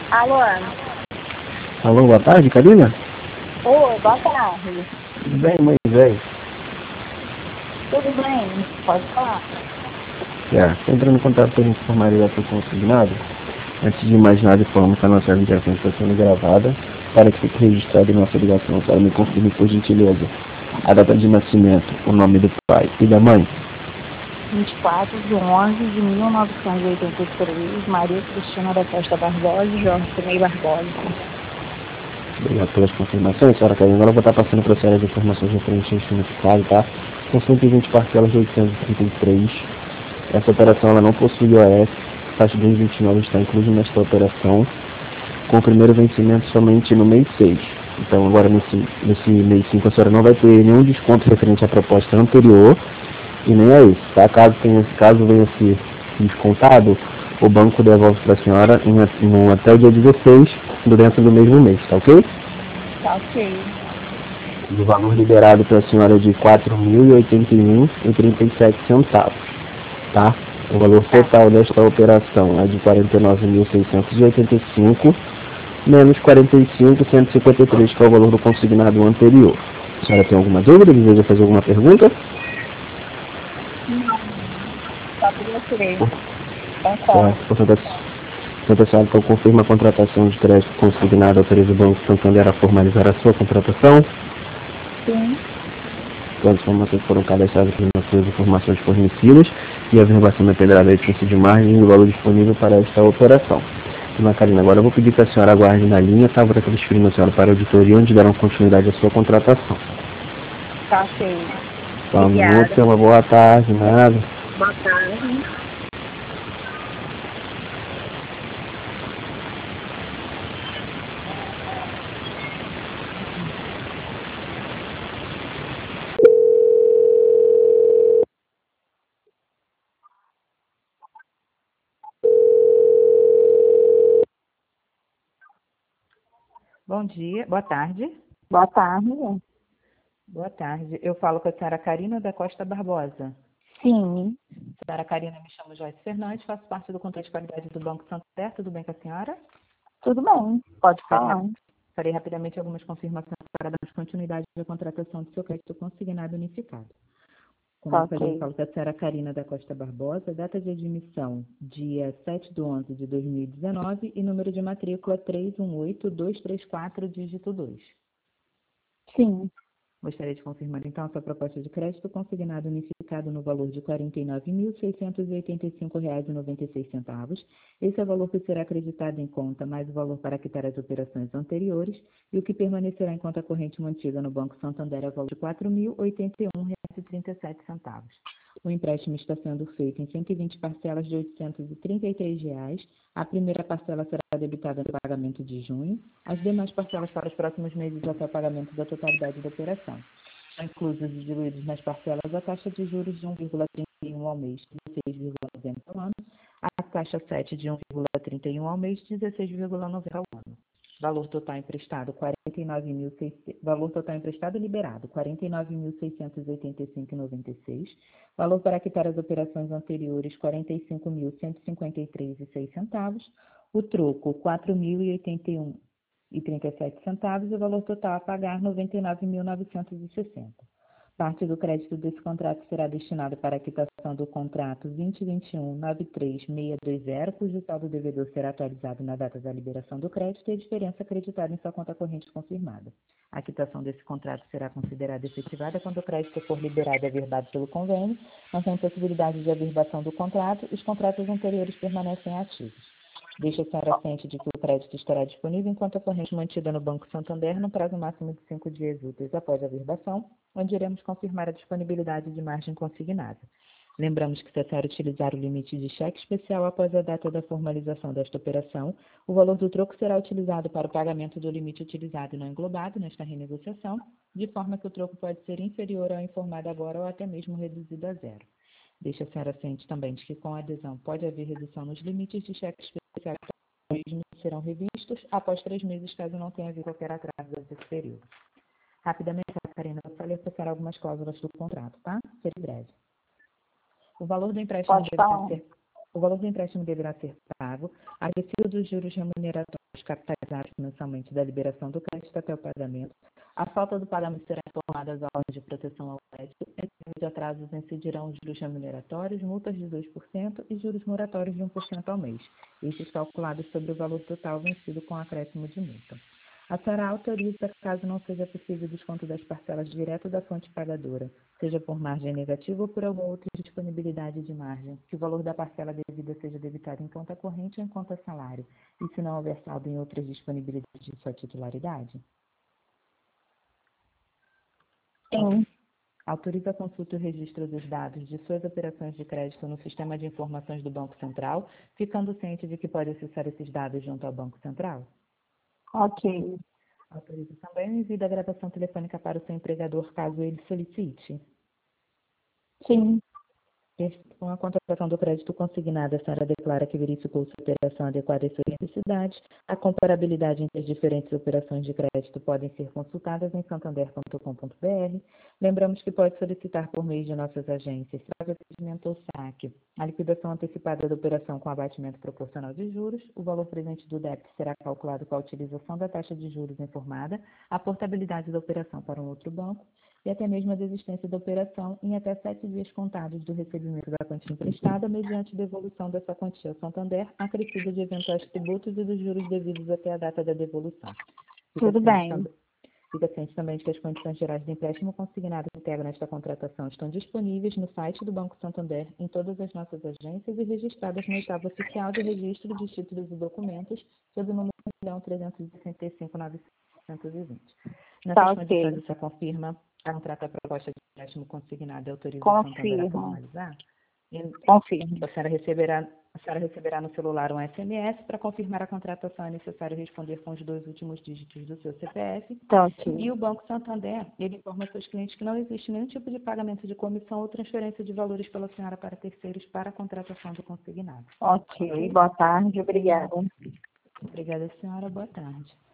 Alô? Alô, boa tarde, Karina? Oi, boa tarde. Tudo bem, mãe, velho? Tudo bem? Pode falar. Estou entrando em contato para informar o ato consignado. Antes de mais nada, informo que a nossa ligação está sendo gravada para que fique registrado em nossa ligação. Só me confirme, por gentileza, a data de nascimento, o nome do pai e da mãe. 24/11/1983, Maria Cristina da Costa Barbosa e Jorge Tomei Barbosa. Obrigado pelas confirmações, senhora Karina. Agora eu vou estar passando para a senhora as informações referentes ao instrumento claro, tá? São 120 parcelas de 833. Essa operação ela não possui OS. Taxa de 2029 está incluso nesta operação, com o primeiro vencimento somente no mês 6. Então agora nesse mês 5 a senhora não vai ter nenhum desconto referente à proposta anterior e nem a esse, tá? Caso venha a ser descontado, o banco devolve para a senhora até o dia 16, dentro do mesmo mês, tá ok? Tá ok. O valor liberado para a senhora é de R$ 4.081,37, tá? O valor total desta operação é de 49.685, menos 45.153, que é o valor do consignado anterior. A senhora tem alguma dúvida? Deseja fazer alguma pergunta? Não, tá tudo ok. Portanto, a senhora então confirma a contratação de crédito consignado, autoriza o Banco Santander a formalizar a sua contratação. Sim. Todas as informações foram cadastradas nas suas informações fornecidas e a verbação dependerá da existência de margem e do valor disponível para esta operação. Dona Karina, agora eu vou pedir que a senhora aguarde na linha, tá? Vou estar transferindo a senhora para a auditoria, onde darão continuidade à sua contratação. Tá ok. Tá, Obrigada. uma boa tarde, nada. Boa tarde. Bom dia, boa tarde. Boa tarde. Boa tarde. Eu falo com a senhora Karina da Costa Barbosa. Sim. Senhora Karina, me chamo Joyce Fernandes, faço parte do controle de qualidade do Banco Santander. Tudo bem com a senhora? Tudo bem. Pode falar. Farei rapidamente algumas confirmações para darmos continuidade à contratação do seu crédito consignado unificado. Como eu falei, eu falo com a senhora Karina da Costa Barbosa, data de admissão, dia 7/11/2019 e número de matrícula 318234, dígito 2. Sim. Gostaria de confirmar, então, a sua proposta de crédito consignado unificado no valor de R$ 49.685,96. Esse é o valor que será acreditado em conta, mais o valor para quitar as operações anteriores, e o que permanecerá em conta corrente mantida no Banco Santander é o valor de R$ 4.081,37. O empréstimo está sendo feito em 120 parcelas de R$ 833. A primeira parcela será debitada no pagamento de junho, as demais parcelas para os próximos meses até o pagamento da totalidade da operação. São inclusos e diluídos nas parcelas a taxa de juros de 1,31 ao mês, 16,90 ao ano, a taxa 7 de 1,31 ao mês, 16,90 ao ano. Valor total emprestado, valor total emprestado liberado, R$ 49.685,96. Valor para quitar as operações anteriores, R$ 45.153,06. O troco, R$ 4.081,37. E o valor total a pagar, R$ 99.960. Parte do crédito desse contrato será destinado para a quitação do contrato 2021-93620, cujo saldo devedor será atualizado na data da liberação do crédito e a diferença acreditada em sua conta corrente confirmada. A quitação desse contrato será considerada efetivada quando o crédito for liberado e averbado pelo convênio, não tem possibilidade de averbação do contrato, os contratos anteriores permanecem ativos. Deixa a senhora ciente de que o crédito estará disponível enquanto a corrente mantida no Banco Santander no prazo máximo de 5 dias úteis após a averbação, onde iremos confirmar a disponibilidade de margem consignada. Lembramos que se a senhora utilizar o limite de cheque especial após a data da formalização desta operação, o valor do troco será utilizado para o pagamento do limite utilizado e não englobado nesta renegociação, de forma que o troco pode ser inferior ao informado agora ou até mesmo reduzido a zero. Deixa a senhora ciente também de que com a adesão pode haver redução nos limites de cheque especial, os mesmos serão revistos após 3 meses, caso não tenha havido qualquer atraso desse período. Rapidamente, Karina, eu falei para passar algumas cláusulas do contrato, tá? Serei breve. O valor do empréstimo deverá ser pago centavo, acrescido dos juros remuneratórios capitalizados mensalmente da liberação do crédito até o pagamento, a falta do pagamento será informada às ordens de proteção ao crédito, em termos de atrasos incidirão juros remuneratórios, multas de 2% e juros moratórios de 1% ao mês, estes calculados sobre o valor total vencido com acréscimo de multa. A SARA autoriza, caso não seja possível o desconto das parcelas direto da fonte pagadora, seja por margem negativa ou por alguma outra disponibilidade de margem, que o valor da parcela devida seja debitado em conta corrente ou em conta salário, e se não houver saldo em outras disponibilidades de sua titularidade. Sim. Autoriza a consulta e o registro dos dados de suas operações de crédito no Sistema de Informações do Banco Central, ficando ciente de que pode acessar esses dados junto ao Banco Central. Ok. Autoriza também o envio da gravação telefônica para o seu empregador, caso ele solicite. Sim. Com a contratação do crédito consignado, a SARA declara que verificou sua operação adequada e sua necessidade. A comparabilidade entre as diferentes operações de crédito podem ser consultadas em santander.com.br. Lembramos que pode solicitar por meio de nossas agências, prazo de atendimento ou saque, a liquidação antecipada da operação com abatimento proporcional de juros. O valor presente do débito será calculado com a utilização da taxa de juros informada, a portabilidade da operação para um outro banco e até mesmo a desistência da operação em até 7 dias contados do recebimento da quantia emprestada, mediante devolução dessa quantia ao Santander, acrescida de eventuais tributos e dos juros devidos até a data da devolução. Tudo bem. Fica ciente também de que as condições gerais de empréstimo consignado que integram esta contratação estão disponíveis no site do Banco Santander, em todas as nossas agências e registradas no oitavo oficial de registro de títulos e documentos, sob o número 1.365.920. Tá Nessas condições, ok. você confirma a contrata a proposta de empréstimo consignado e autoriza o Santander a Confirmo. formalizar? Confirmo. A senhora receberá no celular um SMS. Para confirmar a contratação é necessário responder com os 2 últimos dígitos do seu CPF. Tá ok. E o Banco Santander, ele informa aos seus clientes que não existe nenhum tipo de pagamento de comissão ou transferência de valores pela senhora para terceiros para a contratação do consignado. Ok. Boa tarde. Obrigada. Obrigada, senhora. Boa tarde.